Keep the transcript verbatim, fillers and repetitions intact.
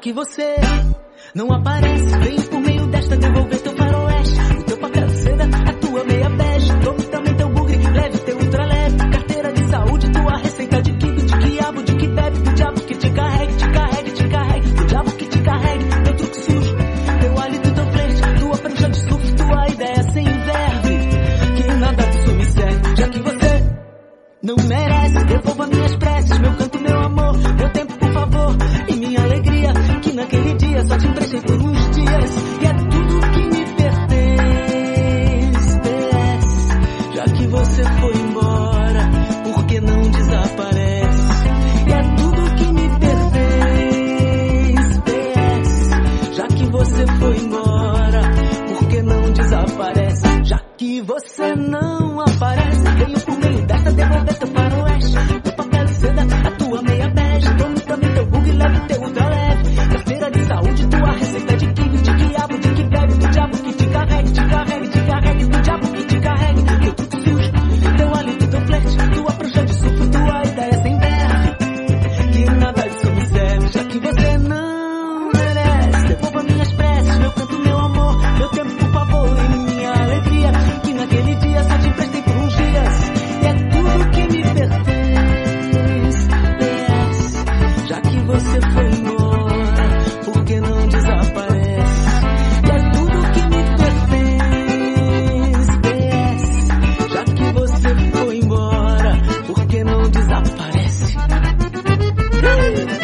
que você não aparece, venho por meio desta devolver teu faroeste, o teu papel de seda, a tua meia bege. Tome também teu bugre, leve teu ultraleve, carteira de saúde, tua receita de kibe, de quiabo, de que bebe, do diabo que te carregue, te carregue, te carregue, do diabo que te carregue, teu truque sujo, teu hálito, teu flerte, tua prancha de surf, tua ideia sem verve, que nada disso me serve, já que você não merece. Devolva minhas preces, meu canto, meu amor, meu tempo, por favor, e minha alegria, que naquele dia só te emprestei por uns dias, e é tudo que me pertence. P S, já que você foi embora, por que não desaparece? E é tudo que me pertence. P S, já que você foi embora, por que não desaparece? Já que você não aparece, venho por meio desta devolver teu faroeste, teu papel de seda, a tua meia bege. Tome também teu bug, leve teu ultra leve, carteira de saúde, tua receita de kibe, de quiabo, de que bebe, do diabo que te carregue, te carregue, te carregue, do diabo que te carregue, teu truque sujo, teu hálito, teu flerte, tua prancha de surf, tua ideia sem verve, que nada disso me serve, já que você não merece. Devolva minhas preces, meu canto, meu amor, meu tempo, por favor, e minha alegria, que naquele dia só te emprestei por uns dias, e é tudo que me pertence. P S, já que você foi embora, por que não desaparece? E é tudo que me pertence. P S, já que você foi embora, por que não desaparece?